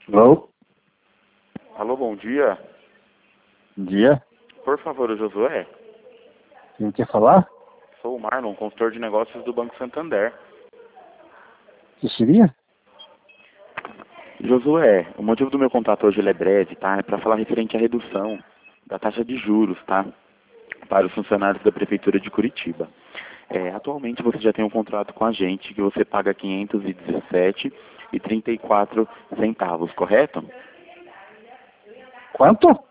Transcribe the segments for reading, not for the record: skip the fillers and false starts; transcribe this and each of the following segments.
Alô? Alô, bom dia. Bom dia. Por favor, o Josué. Quem quer falar? Sou o Marlon, consultor de negócios do Banco Santander. Que seria? Josué, o motivo do meu contato hoje ele é breve, tá? É para falar referente à redução da taxa de juros, tá? Para os funcionários da Prefeitura de Curitiba. Atualmente você já tem um contrato com a gente que você paga R$ 517,34, correto? Quanto? R$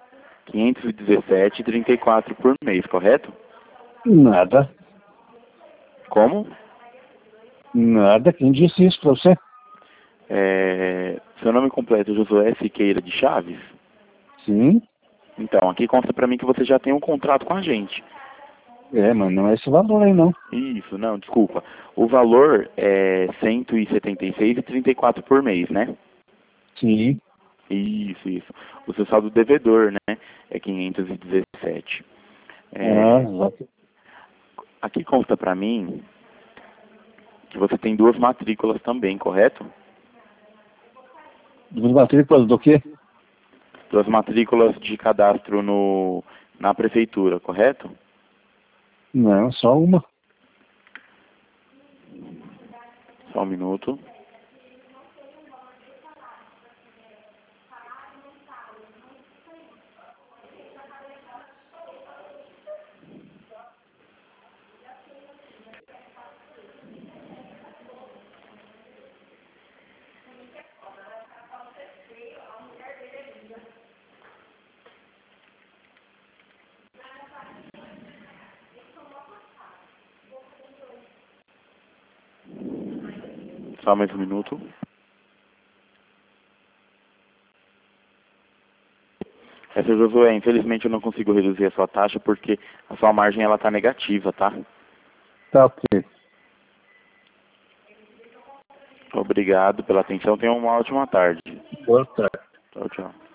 517,34 por mês, correto? Nada. Como? Nada. Quem disse isso pra você? Seu nome completo é Josué Siqueira de Chaves? Sim. Então, aqui consta para mim que você já tem um contrato com a gente. Mas não é esse valor aí, não. Isso, não, desculpa. O valor é R$ 176,34 por mês, né? Sim. Isso. O seu saldo devedor, né? É 517. Exato. Aqui consta para mim que você tem duas matrículas também, correto? Duas matrículas do quê? Duas matrículas de cadastro na prefeitura, correto? Não, só uma. Só um minuto. Só mais um minuto. Seu Josué, infelizmente eu não consigo reduzir a sua taxa porque a sua margem ela tá negativa, tá? Tá ok. Obrigado pela atenção. Tenha uma ótima tarde. Boa tarde. Tchau, tchau.